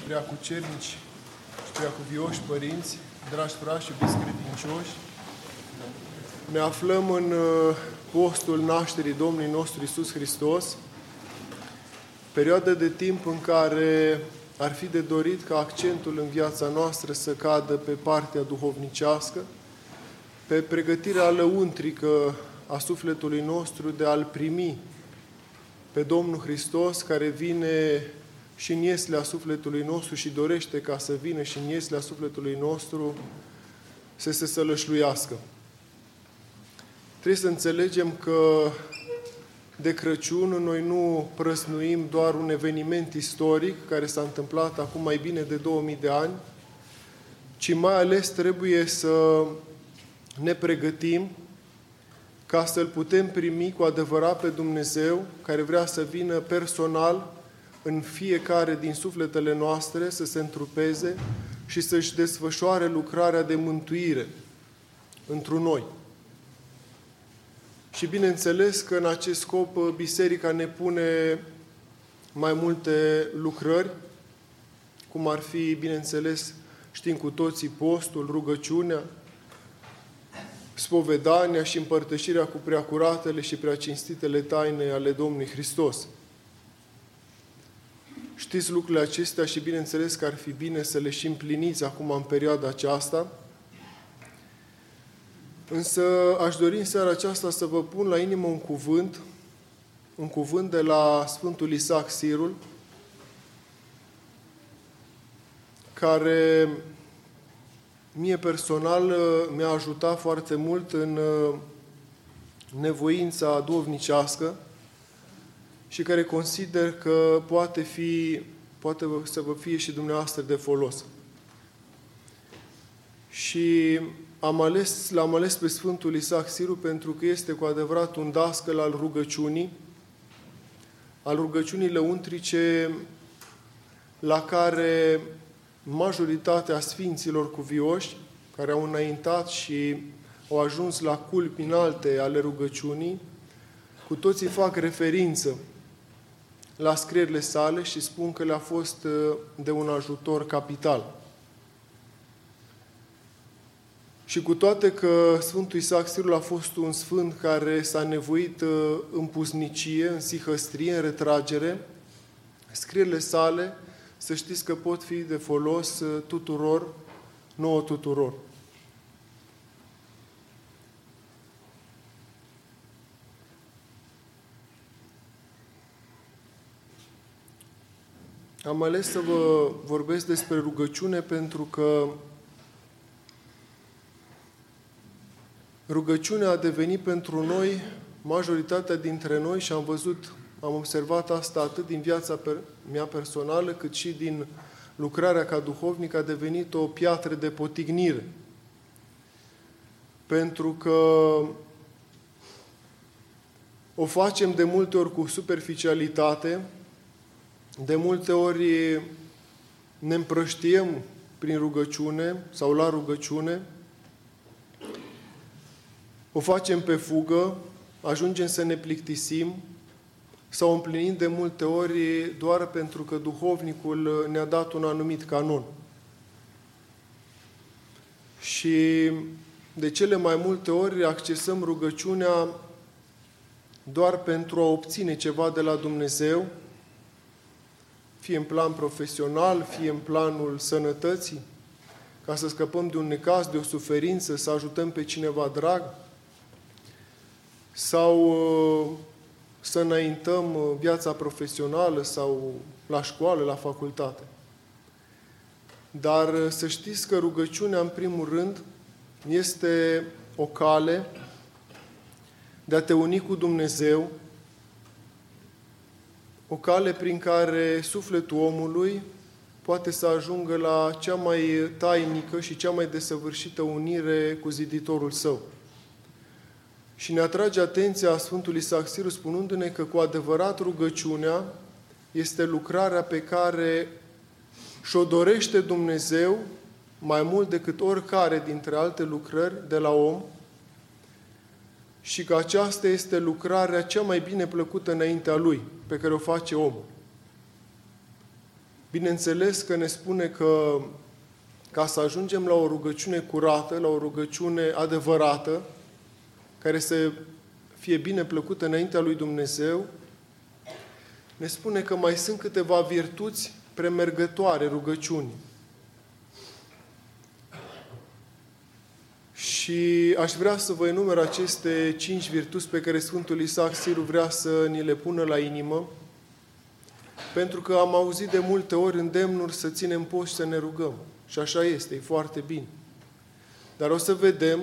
preacucernici și preacuvioși părinți, dragi frați și iubiți credincioși, ne aflăm în postul nașterii Domnului nostru Iisus Hristos, perioada de timp în care ar fi de dorit ca accentul în viața noastră să cadă pe partea duhovnicească, pe pregătirea lăuntrică a sufletului nostru de a-L primi pe Domnul Hristos, care vine și în ieslea sufletului nostru și dorește ca să vină și în ieslea sufletului nostru să se sălășluiască. Trebuie să înțelegem că de Crăciun noi nu prăsnuim doar un eveniment istoric care s-a întâmplat acum mai bine de 2000 de ani, ci mai ales trebuie să ne pregătim ca să-L putem primi cu adevărat pe Dumnezeu, care vrea să vină personal în fiecare din sufletele noastre, să se întrupeze și să-și desfășoare lucrarea de mântuire întru noi. Și bineînțeles că în acest scop Biserica ne pune mai multe lucrări, cum ar fi, bineînțeles, știm cu toții, postul, rugăciunea, spovedania și împărtășirea cu preacuratele și preacinstitele taine ale Domnului Hristos. Știți lucrurile acestea și bineînțeles că ar fi bine să le și împliniți acum în perioada aceasta. Însă aș dori în seara aceasta să vă pun la inimă un cuvânt de la Sfântul Isaac Sirul, care mie personal mi-a ajutat foarte mult în nevoința duhovnicească și care consider că poate să vă fie și dumneavoastră de folos. Și l-am ales pe Sfântul Isaac Sirul pentru că este cu adevărat un dascăl al rugăciunii lăuntrice, la care majoritatea sfinților cuvioși, care au înaintat și au ajuns la culmi înalte ale rugăciunii, cu toții fac referință la scrierile sale și spun că le-a fost de un ajutor capital. Și cu toate că Sfântul Isaac Sirul a fost un sfânt care s-a nevoit în pusnicie, în sihăstrie, în retragere, scrierile sale, să știți că pot fi de folos tuturor, nouă tuturor. Am ales să vă vorbesc despre rugăciune pentru că rugăciunea a devenit pentru noi, majoritatea dintre noi, și am observat asta atât din viața mea personală, cât și din lucrarea ca duhovnic, a devenit o piatră de potignire. Pentru că o facem de multe ori cu superficialitate, de multe ori ne împrăștiem prin rugăciune sau la rugăciune, o facem pe fugă, ajungem să ne plictisim sau împlinim de multe ori doar pentru că duhovnicul ne-a dat un anumit canon. Și de cele mai multe ori accesăm rugăciunea doar pentru a obține ceva de la Dumnezeu, fie în plan profesional, fie în planul sănătății, ca să scăpăm de un necaz, de o suferință, să ajutăm pe cineva drag, sau să înaintăm viața profesională sau la școală, la facultate. Dar să știți că rugăciunea, în primul rând, este o cale de a te uni cu Dumnezeu, o cale prin care sufletul omului poate să ajungă la cea mai tainică și cea mai desăvârșită unire cu Ziditorul său. Și ne atrage atenția Sfântul Isaac Sirul spunându-ne că cu adevărat rugăciunea este lucrarea pe care și-o dorește Dumnezeu mai mult decât oricare dintre alte lucrări de la om și că aceasta este lucrarea cea mai bine plăcută înaintea Lui, pe care o face omul. Bineînțeles că ne spune că ca să ajungem la o rugăciune curată, la o rugăciune adevărată, care să fie bine plăcută înaintea lui Dumnezeu, ne spune că mai sunt câteva virtuți premergătoare rugăciunii. Și aș vrea să vă enumer aceste 5 virtuți pe care Sfântul Isaac Siru vrea să ni le pună la inimă, pentru că am auzit de multe ori îndemnuri să ținem post și să ne rugăm. Și așa este, e foarte bine. Dar o să vedem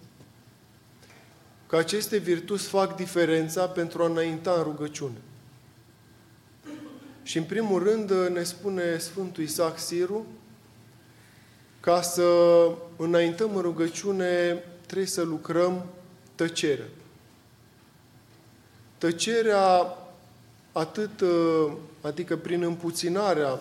că aceste virtuți fac diferența pentru a înainta în rugăciune. Și în primul rând ne spune Sfântul Isaac Siru, ca să înaintăm în rugăciune trebuie să lucrăm tăcerea. Tăcerea adică prin împuținarea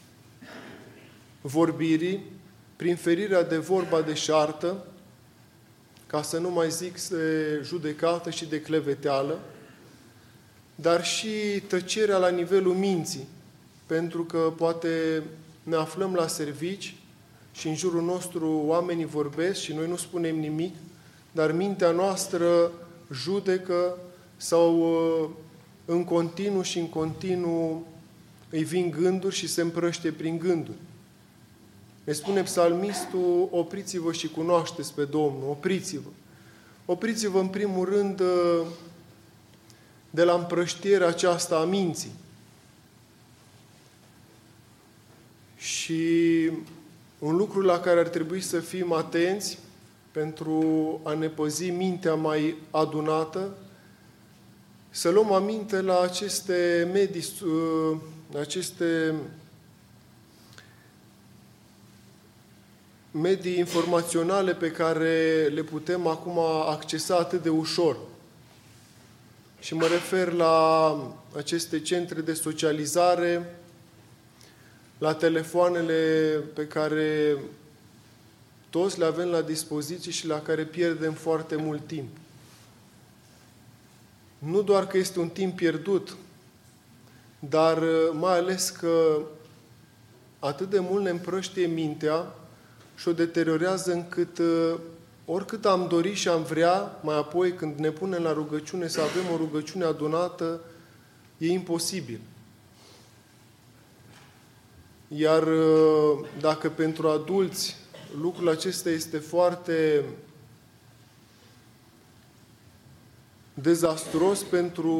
vorbirii, prin ferirea de vorba deșartă, ca să nu mai zic de judecată și de cleveteală, dar și tăcerea la nivelul minții, pentru că poate ne aflăm la servici și în jurul nostru oamenii vorbesc și noi nu spunem nimic, dar mintea noastră judecă sau în continuu îi vin gânduri și se împrăște prin gânduri. Ne spune psalmistul, opriți-vă și cunoașteți pe Domnul, opriți-vă. Opriți-vă în primul rând de la împrăștierea aceasta a minții. Și un lucru la care ar trebui să fim atenți pentru a ne păzi mintea mai adunată, să luăm aminte la aceste medii informaționale pe care le putem acum accesa atât de ușor. Și mă refer la aceste centre de socializare, la telefoanele pe care toți le avem la dispoziție și la care pierdem foarte mult timp. Nu doar că este un timp pierdut, dar mai ales că atât de mult ne împrăștie mintea și o deteriorează încât oricât am dori și am vrea, mai apoi când ne punem la rugăciune să avem o rugăciune adunată, e imposibil. Iar dacă pentru adulți lucrul acesta este foarte dezastruos pentru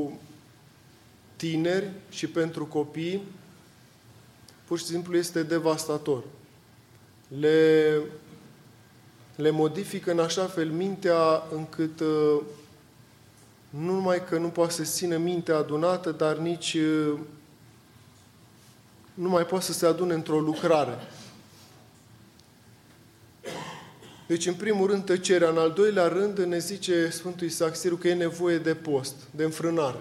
tineri și pentru copii, pur și simplu este devastator. Le modifică în așa fel mintea încât nu numai că nu poate să țină mintea adunată, dar nici nu mai poate să se adune într-o lucrare. Deci, în primul rând, tăcerea. În al doilea rând, ne zice Sfântul Isaac Siru că e nevoie de post, de înfrânare.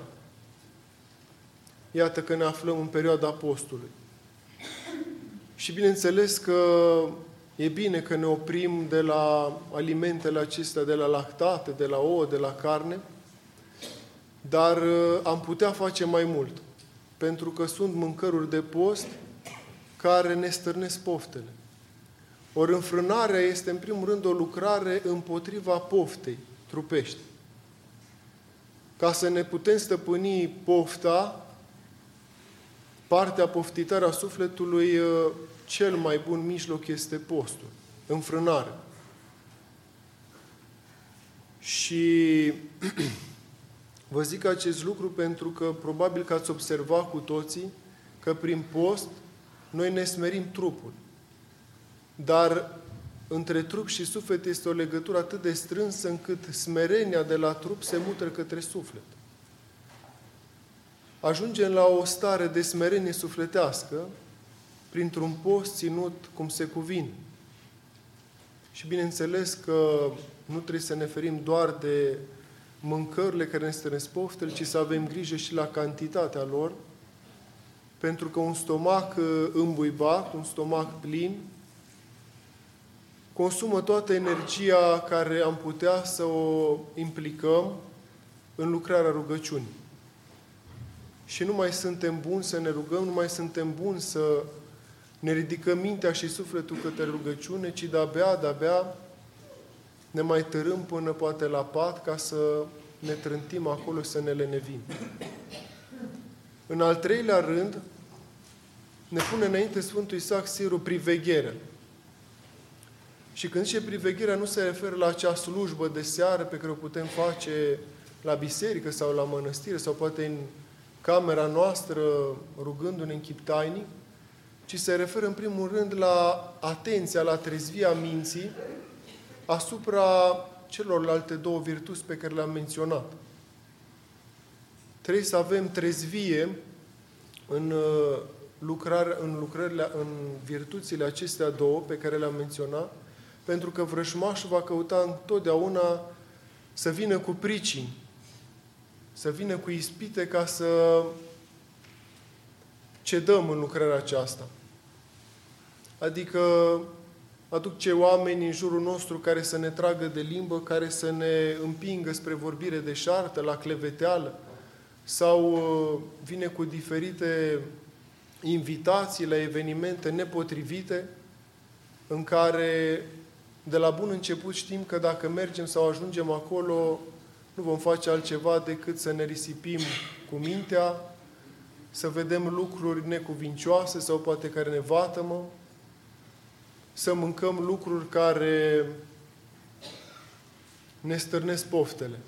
Iată că ne aflăm în perioada postului. Și bineînțeles că e bine că ne oprim de la alimentele acestea, de la lactate, de la ouă, de la carne, dar am putea face mai mult. Pentru că sunt mâncăruri de post care ne stârnesc poftele. Ori înfrânarea este, în primul rând, o lucrare împotriva poftei trupești. Ca să ne putem stăpâni pofta, partea poftitoare a sufletului, cel mai bun mijloc este postul, înfrânare. Și vă zic acest lucru pentru că probabil că ați observat cu toții că prin post noi ne smerim trupul. Dar între trup și suflet este o legătură atât de strânsă încât smerenia de la trup se mută către suflet. Ajungem la o stare de smerenie sufletească printr-un post ținut cum se cuvine. Și bineînțeles că nu trebuie să ne ferim doar de mâncărurile care ne stărnesc poftele, ci să avem grijă și la cantitatea lor, pentru că un stomac îmbuibat, un stomac plin, consumă toată energia care am putea să o implicăm în lucrarea rugăciunii. și nu mai suntem buni să ne rugăm, nu mai suntem buni să ne ridicăm mintea și sufletul către rugăciune, ci de-abia ne mai tărâm până poate la pat ca să ne trântim acolo, să ne lenevim. În al treilea rând, ne pune înainte Sfântul Isaac Siru privegherea. Și când zice privegherea, nu se referă la acea slujbă de seară pe care o putem face la biserică sau la mănăstire sau poate în camera noastră rugându-ne în chip tainic, ci se referă în primul rând la atenția, la trezvia minții asupra celorlalte două virtuți pe care le-am menționat. Trebuie să avem trezvie în virtuțile acestea două pe care le-am menționat, pentru că vrăjmașul va căuta întotdeauna să vină cu pricini, să vină cu ispite ca să cedăm în lucrarea aceasta. Adică aduce oameni în jurul nostru care să ne tragă de limbă, care să ne împingă spre vorbire deșartă, la cleveteală, sau vine cu diferite invitații la evenimente nepotrivite, în care de la bun început știm că dacă mergem sau ajungem acolo, nu vom face altceva decât să ne risipim cu mintea, să vedem lucruri necuvincioase sau poate care ne vatămă, să mâncăm lucruri care ne stârnesc poftele.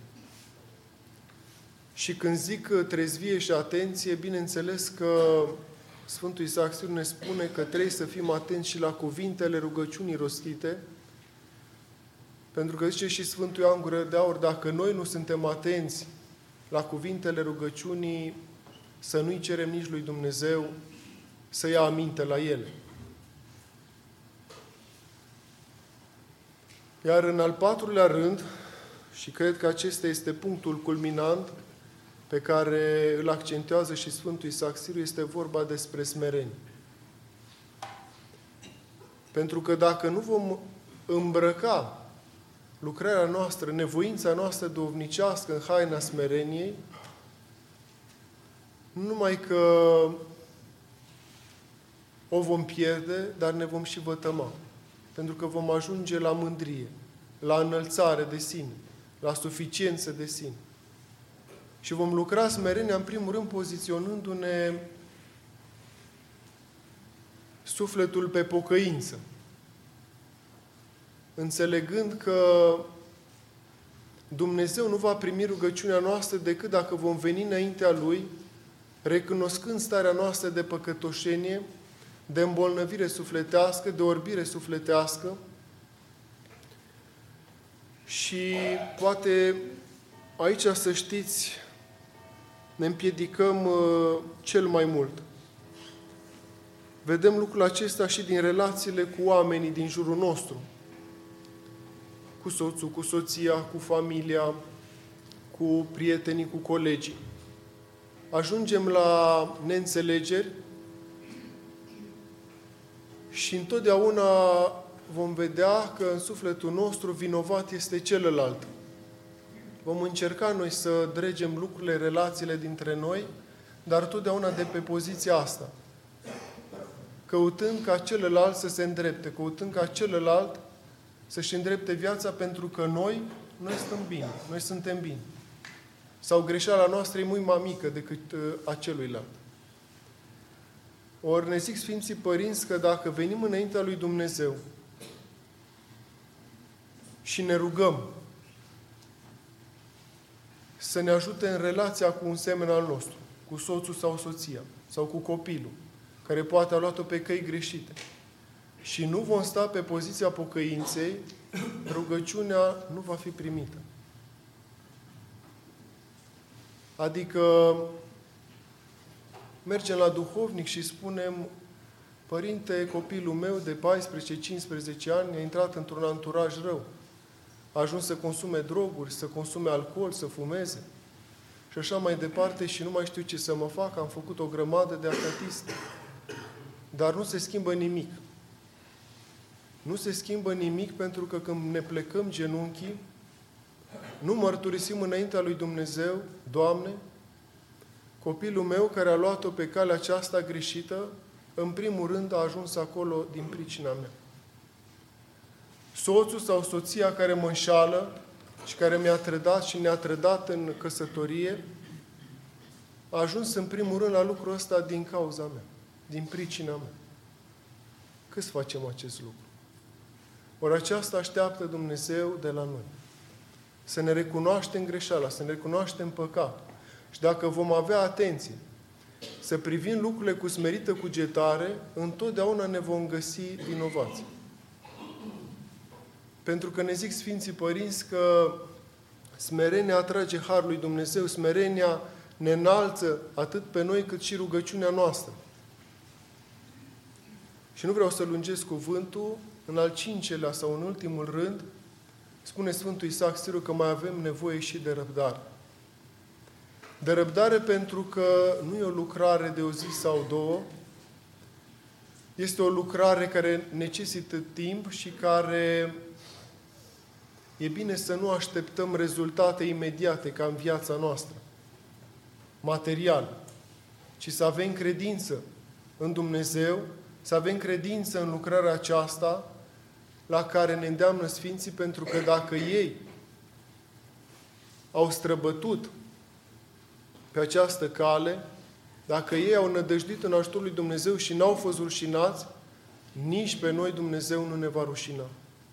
Și când zic trezvie și atenție, bineînțeles că Sfântul Isaac Siru ne spune că trebuie să fim atenți și la cuvintele rugăciunii rostite, pentru că zice și Sfântul Ioan Gură de Aur, dacă noi nu suntem atenți la cuvintele rugăciunii, să nu-i cerem nici lui Dumnezeu să ia aminte la ele. Iar în al patrulea rând, și cred că acesta este punctul culminant pe care îl accentuează și Sfântul Isaac Siru, este vorba despre smerenie. Pentru că dacă nu vom îmbrăca lucrarea noastră, nevoința noastră duhovnicească în haina smereniei, nu numai că o vom pierde, dar ne vom și vătăma. Pentru că vom ajunge la mândrie, la înălțare de sine, la suficiență de sine. Și vom lucra smerenia, în primul rând, poziționându-ne sufletul pe pocăință. Înțelegând că Dumnezeu nu va primi rugăciunea noastră decât dacă vom veni înaintea Lui, recunoscând starea noastră de păcătoșenie, de îmbolnăvire sufletească, de orbire sufletească. Și poate aici, să știți, ne împiedicăm cel mai mult. Vedem lucrul acesta și din relațiile cu oamenii din jurul nostru. Cu soțul, cu soția, cu familia, cu prietenii, cu colegii. Ajungem la neînțelegeri și întotdeauna vom vedea că în sufletul nostru vinovat este celălalt. Vom încerca noi să dregem lucrurile, relațiile dintre noi, dar totdeauna de pe poziția asta. Căutând ca celălalt să se îndrepte, căutând ca celălalt să-și îndrepte viața pentru că noi stăm bine, noi suntem bine. Sau greșeala noastră e mult mai mică decât a celuilalt. Ori ne zic Sfinții Părinți că dacă venim înaintea lui Dumnezeu și ne rugăm să ne ajute în relația cu un semen al nostru, cu soțul sau soția, sau cu copilul, care poate a luat-o pe căi greșite, și nu vom sta pe poziția pocăinței, rugăciunea nu va fi primită. Adică mergem la duhovnic și spunem: Părinte, copilul meu de 14-15 ani a intrat într-un anturaj rău. A ajuns să consume droguri, să consume alcool, să fumeze și așa mai departe și nu mai știu ce să mă fac, am făcut o grămadă de acatiste. Dar nu se schimbă nimic. Nu se schimbă nimic pentru că când ne plecăm genunchii, nu mărturisim înaintea lui Dumnezeu: Doamne, Copilul meu care a luat-o pe calea aceasta greșită, în primul rând a ajuns acolo din pricina mea. Soțul sau soția care mă înșală și care mi-a trădat și ne-a trădat în căsătorie, a ajuns în primul rând la lucrul ăsta din cauza mea, din pricina mea. Câți facem acest lucru? Ori aceasta așteaptă Dumnezeu de la noi. Să ne recunoaștem greșeala, să ne recunoaștem păcatul. Și dacă vom avea atenție, să privim lucrurile cu smerită cugetare, întotdeauna ne vom găsi vinovați. Pentru că ne zic Sfinții Părinți că smerenia atrage harul lui Dumnezeu, smerenia ne înalță atât pe noi cât și rugăciunea noastră. Și nu vreau să lungesc cuvântul, în al 5-lea sau în ultimul rând, spune Sfântul Isaac Siru că mai avem nevoie și de răbdare. De răbdare pentru că nu e o lucrare de o zi sau două, este o lucrare care necesită timp și care e bine să nu așteptăm rezultate imediate ca în viața noastră, material, ci să avem credință în Dumnezeu, să avem credință în lucrarea aceasta la care ne îndeamnă Sfinții, pentru că dacă ei au străbătut pe această cale, dacă ei au nădăjduit în ajutorul lui Dumnezeu și n-au fost rușinați, nici pe noi Dumnezeu nu ne va rușina.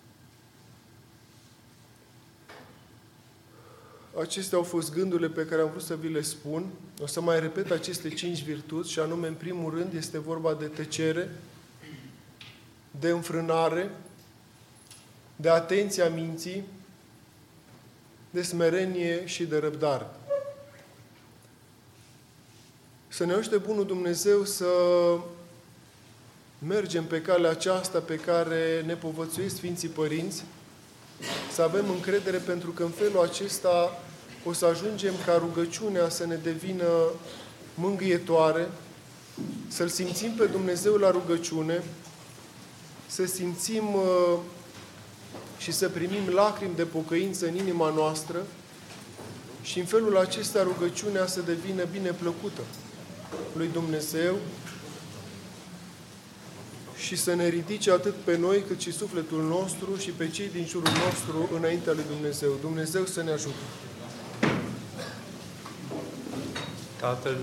Acestea au fost gândurile pe care am vrut să vi le spun. O să mai repet aceste 5 virtuți și anume, în primul rând, este vorba de tăcere, de înfrânare, de atenția minții, de smerenie și de răbdare. Să ne ajute bunul Dumnezeu să mergem pe calea aceasta pe care ne povățuiesc Sfinții Părinți, să avem încredere, pentru că în felul acesta o să ajungem ca rugăciunea să ne devină mângâietoare, să-L simțim pe Dumnezeu la rugăciune, să simțim și să primim lacrimi de pocăință în inima noastră și în felul acesta rugăciunea să devină bine plăcută lui Dumnezeu și să ne ridice atât pe noi cât și sufletul nostru și pe cei din jurul nostru înaintea lui Dumnezeu. Dumnezeu să ne ajute! Tatăl